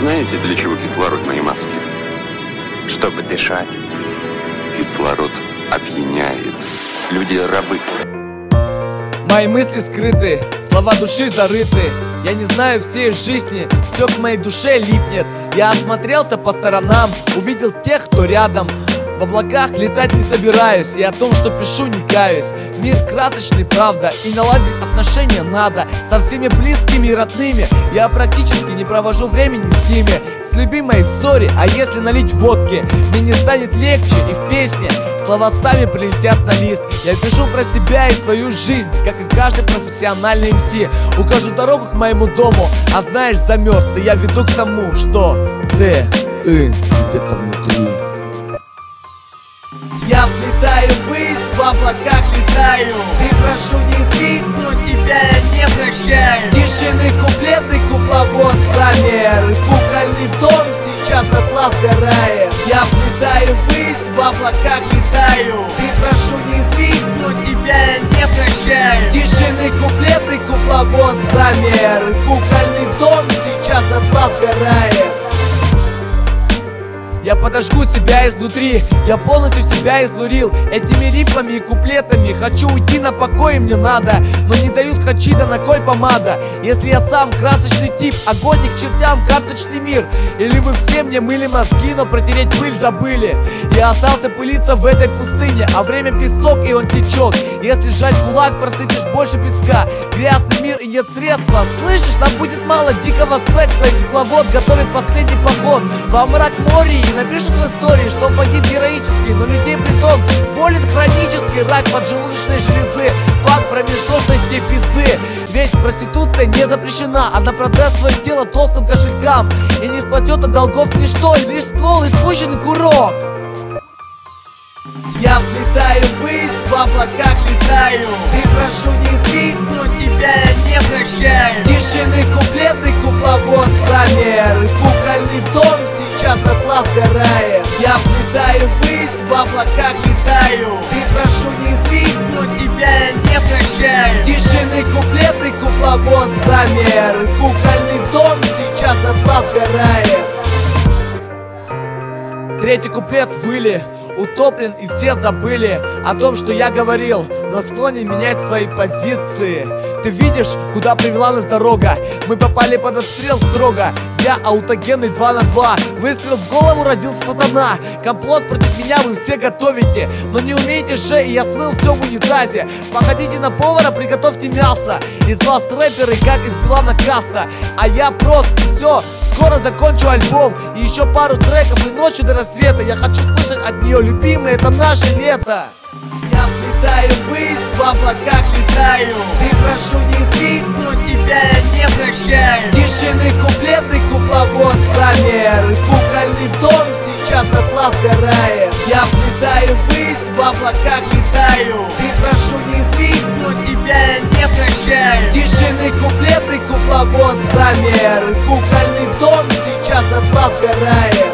знаете, для чего кислородные маски? Чтобы дышать. Кислород опьяняет. Люди рабы. Мои мысли скрыты, слова души зарыты. Я не знаю всей жизни, все к моей душе липнет. Я осмотрелся по сторонам, увидел тех, кто рядом. В облаках летать не собираюсь, и о том, что пишу, не каюсь. Мир красочный, правда, и наладить отношения надо со всеми близкими и родными. Я практически не провожу времени с ними, с любимой в ссоре, а если налить водки, мне не станет легче, и в песне слова сами прилетят на лист. Я пишу про себя и свою жизнь, как и каждый профессиональный МС. Укажу дорогу к моему дому, а знаешь, замерз, и я веду к тому, что ты где-то внутри. Я взлетаю ввысь, в облаках летаю. Ты прошу не злись, но тебя я не прощаю. Тишины куплеты, кукловод замер. Кукольный дом сейчас дотла сгорает. Я взлетаю ввысь, в облаках летаю. Ты прошу не злись, но тебя я не прощаю. Тишины куплеты, кукловод замер. Кукольный дом сейчас дотла сгорает. Я подожгу себя изнутри, я полностью себя изнурил этими рифмами и куплетами. Хочу уйти на покой, мне надо, но не дают хачи, да на кой помада. Если я сам красочный тип, огонь к чертям, карточный мир. Или вы все мне мыли мозги, но протереть пыль забыли. Я остался пылиться в этой пустыне, а время песок, и он течет. Если сжать кулак, просыпешь больше песка. Грязный мир и нет средства. Слышишь, нам будет мало дикого секса, и кукловод готовит последний поход во мрак моря. Напишут в истории, что погиб героически, но людей притом болен хронический рак поджелудочной железы. Факт промежуточности пизды. Ведь проституция не запрещена, она продаст свое тело толстым кошелькам и не спасет от долгов ничто, лишь ствол и спущенный курок. Я взлетаю ввысь, в облаках летаю. Ты прошу не злись, но тебя я не прощаю. Тишины куплеты, кукловод замер. Кукольный дом сейчас дотла сгорает. Я взлетаю ввысь, в облаках летаю. Ты прошу не злись, но тебя я не прощаю. Тишины куплеты, кукловод замер. Кукольный дом сейчас дотла сгорает. Третий куплет выли. Утоплен, и все забыли о том, что я говорил, но склонен менять свои позиции. Ты видишь, куда привела нас дорога? Мы попали под отстрел строго. Я аутогенный 2 на 2. Выстрел в голову, родился сатана. Комплот против меня вы все готовите, но не умеете же, и я смыл все в унитазе. Походите на повара, приготовьте мясо. Из вас рэперы, как из Билана Каста. А я прост, и все. Скоро закончу альбом и еще пару треков, и ночью до рассвета я хочу слышать от нее: любимый, это наше лето. Я взлетаю ввысь, в облаках летаю. Ты прошу не злись, но тебя я не прощаю. Тишины куплеты, кукловод замер. Кукольный дом сейчас дотла сгорает. Я взлетаю ввысь, в облаках летаю. Ты прошу не злись, но тебя я не прощаю. Тишины куплеты, кукловод замер. Кукольный дом сейчас дотла сгорает.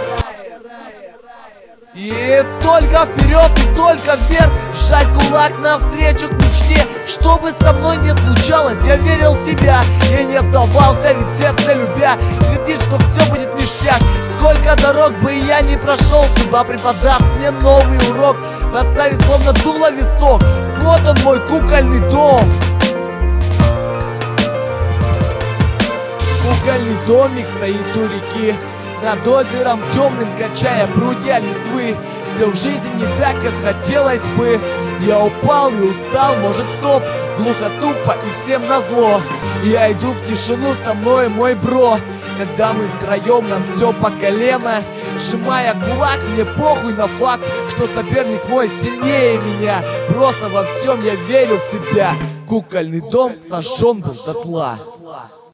И только вперед, и только вверх, сжать кулак навстречу к мечте. Что бы со мной ни случалось, я верил в себя и не сдавался, ведь сердце любя твердит, что все будет ништяк. Сколько дорог бы я не прошел, судьба преподаст мне новый урок, подставит словно дуло висок. Вот он, мой кукольный дом. Кукольный домик стоит у реки, над озером темным качая прутья листвы. Все в жизни не так, как хотелось бы. Я упал и устал, может стоп. Глухо, тупо и всем назло. Я иду в тишину, со мной мой бро. Когда мы втроем, нам все по колено. Сжимая кулак, мне похуй на факт, что соперник мой сильнее меня. Просто во всем я верю в себя. Кукольный дом сожжен был дотла.